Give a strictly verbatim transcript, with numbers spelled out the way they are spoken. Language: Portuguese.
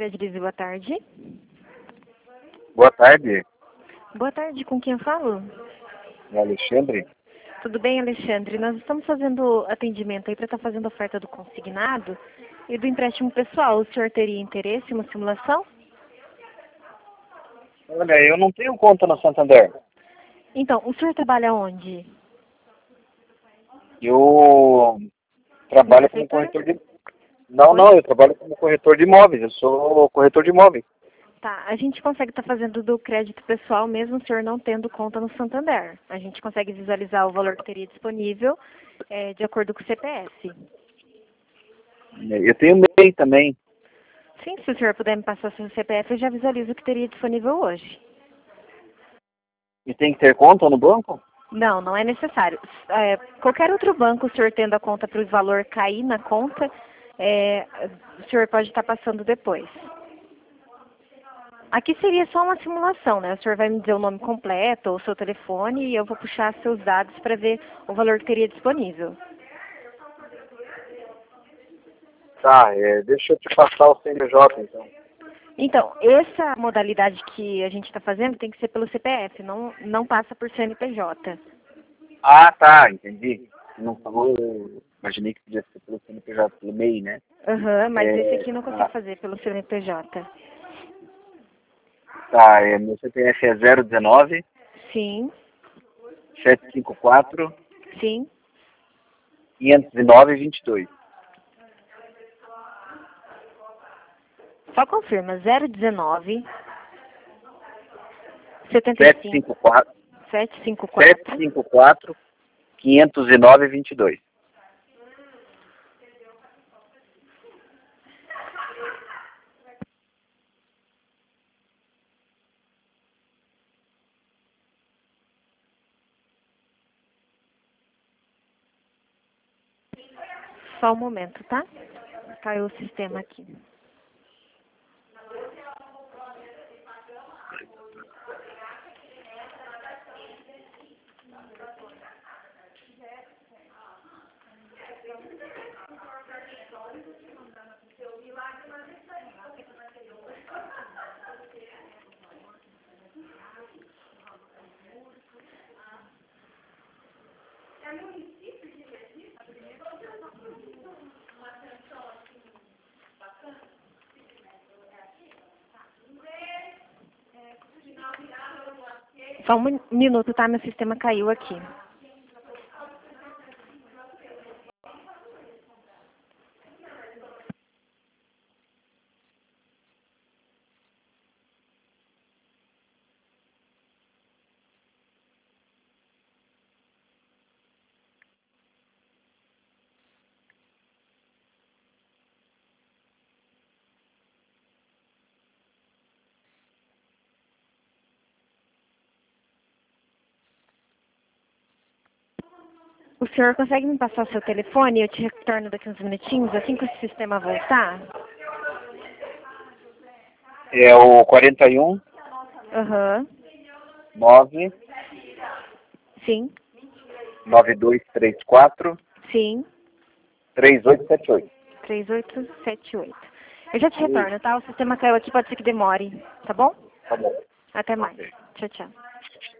Credilize, boa tarde. Boa tarde, Boa tarde, com quem eu falo? é Alexandre. Tudo bem, Alexandre? Nós estamos fazendo atendimento aí para estar fazendo oferta do consignado e do empréstimo pessoal. O senhor teria interesse em uma simulação? Olha, eu não tenho conta no Santander. Então, o senhor trabalha onde? Eu trabalho como Prefeitura? corretor de... Não, Oi? não, eu trabalho como corretor de imóveis. Eu sou corretor de imóveis. Tá, a gente consegue estar fazendo do crédito pessoal mesmo o senhor não tendo conta no Santander. A gente consegue visualizar o valor que teria disponível é, de acordo com o C P F. Eu tenho M E I também. Sim, se o senhor puder me passar seu C P F, eu já visualizo o que teria disponível hoje. E tem que ter conta no banco? Não, não é necessário. É, qualquer outro banco, o senhor tendo a conta para o valor cair na conta, é, o senhor pode estar passando depois. Aqui seria só uma simulação, né? O senhor vai me dizer o nome completo ou o seu telefone e eu vou puxar seus dados para ver o valor que teria disponível. Tá, é, deixa eu te passar o C N P J, então. Então, essa modalidade que a gente está fazendo tem que ser pelo C P F, não, não passa por C N P J. Ah, tá, entendi. Você não falou, eu imaginei que podia ser pelo C N P J, pelo M E I, né? Aham, mas É, esse aqui não consigo tá, fazer pelo C N P J. tá, é, meu C P F é zero dezenove, Sim, sete cinco quatro, sim. quinhentos e nove, vinte e dois. Só confirma, zero dezenove, setenta e sete cinco, cinco quatro, setecentos e cinquenta e sete quatro. cinco quatro, quinhentos e nove, vinte e dois. Só um momento, tá? Caiu o sistema aqui. Só um minuto, tá? Meu sistema caiu aqui. O senhor consegue me passar o seu telefone? Eu te retorno daqui uns minutinhos, assim que o sistema voltar? É o quarenta e um, Aham. nove, Sim, nove dois três quatro, sim. três oito sete oito. três oito sete oito. Eu já te Isso, retorno, tá? O sistema caiu aqui, pode ser que demore, tá bom? tá bom. Até mais. Ok. Tchau, tchau.